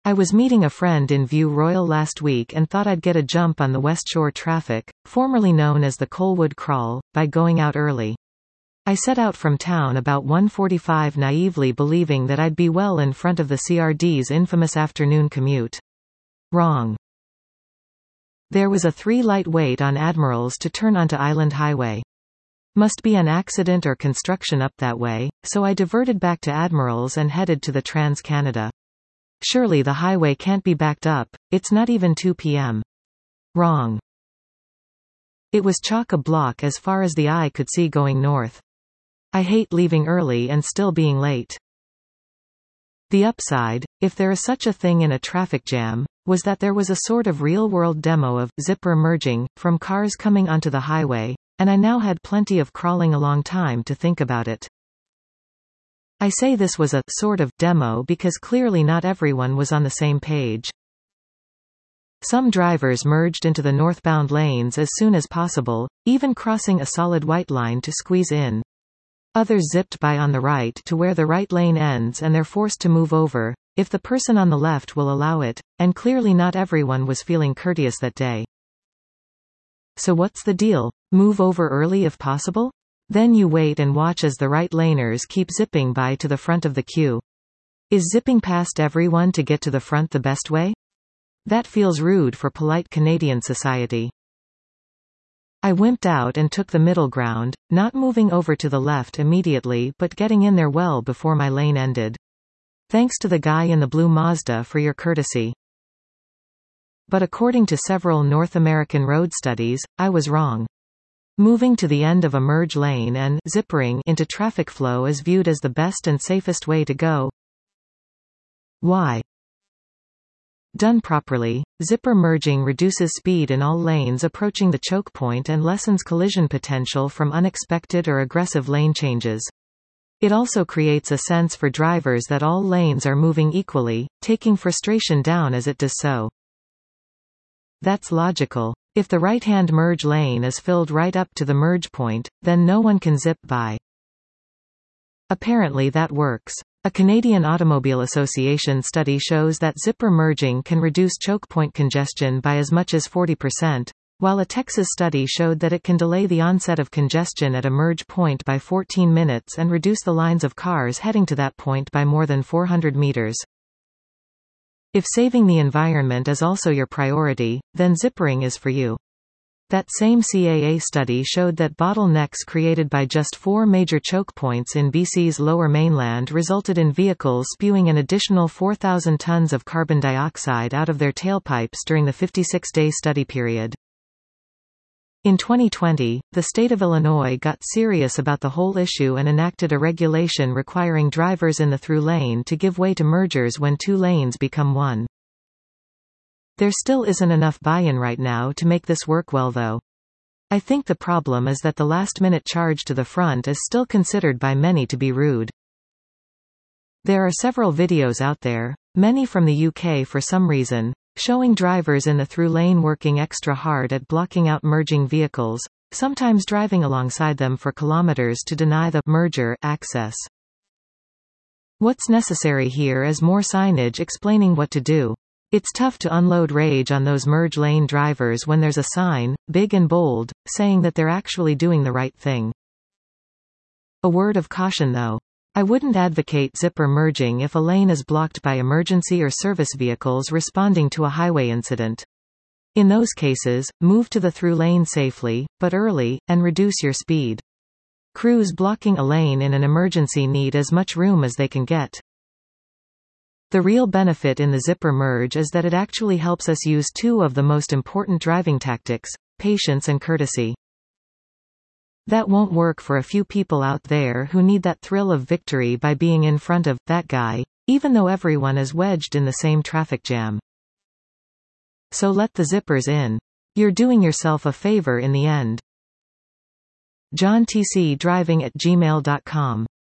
I was meeting a friend in View Royal last week and thought I'd get a jump on the West Shore traffic, formerly known as the Colwood Crawl, by going out early. I set out from town about 1:45, naively believing that I'd be well in front of the CRD's infamous afternoon commute. Wrong. There was a 3-light wait on Admirals to turn onto Island Highway. Must be an accident or construction up that way, so I diverted back to Admirals and headed to the Trans-Canada. Surely the highway can't be backed up, it's not even 2 p.m. Wrong. It was chock-a-block as far as the eye could see going north. I hate leaving early and still being late. The upside, if there is such a thing in a traffic jam, was that there was a sort of real-world demo of zipper merging from cars coming onto the highway, and I now had plenty of crawling along time to think about it. I say this was a sort of demo because clearly not everyone was on the same page. Some drivers merged into the northbound lanes as soon as possible, even crossing a solid white line to squeeze in. Others zipped by on the right to where the right lane ends and they're forced to move over, if the person on the left will allow it, and clearly not everyone was feeling courteous that day. So what's the deal? Move over early if possible? Then you wait and watch as the right laners keep zipping by to the front of the queue. Is zipping past everyone to get to the front the best way? That feels rude for polite Canadian society. I wimped out and took the middle ground, not moving over to the left immediately but getting in there well before my lane ended. Thanks to the guy in the blue Mazda for your courtesy. But according to several North American road studies, I was wrong. Moving to the end of a merge lane and zippering into traffic flow is viewed as the best and safest way to go. Why? Done properly, zipper merging reduces speed in all lanes approaching the choke point and lessens collision potential from unexpected or aggressive lane changes. It also creates a sense for drivers that all lanes are moving equally, taking frustration down as it does so. That's logical. If the right-hand merge lane is filled right up to the merge point, then no one can zip by. Apparently that works. A Canadian Automobile Association study shows that zipper merging can reduce choke point congestion by as much as 40%, while a Texas study showed that it can delay the onset of congestion at a merge point by 14 minutes and reduce the lines of cars heading to that point by more than 400 meters. If saving the environment is also your priority, then zippering is for you. That same CAA study showed that bottlenecks created by just 4 major choke points in BC's Lower Mainland resulted in vehicles spewing an additional 4,000 tons of carbon dioxide out of their tailpipes during the 56-day study period. In 2020, the state of Illinois got serious about the whole issue and enacted a regulation requiring drivers in the through lane to give way to mergers when 2 lanes become one. There still isn't enough buy-in right now to make this work well though. I think the problem is that the last-minute charge to the front is still considered by many to be rude. There are several videos out there, many from the UK for some reason, showing drivers in the through lane working extra hard at blocking out merging vehicles, sometimes driving alongside them for kilometers to deny the merger access. What's necessary here is more signage explaining what to do. It's tough to unload rage on those merge lane drivers when there's a sign, big and bold, saying that they're actually doing the right thing. A word of caution though. I wouldn't advocate zipper merging if a lane is blocked by emergency or service vehicles responding to a highway incident. In those cases, move to the through lane safely, but early, and reduce your speed. Crews blocking a lane in an emergency need as much room as they can get. The real benefit in the zipper merge is that it actually helps us use 2 of the most important driving tactics, patience and courtesy. That won't work for a few people out there who need that thrill of victory by being in front of that guy, even though everyone is wedged in the same traffic jam. So let the zippers in. You're doing yourself a favor in the end. JohnTC Driving@gmail.com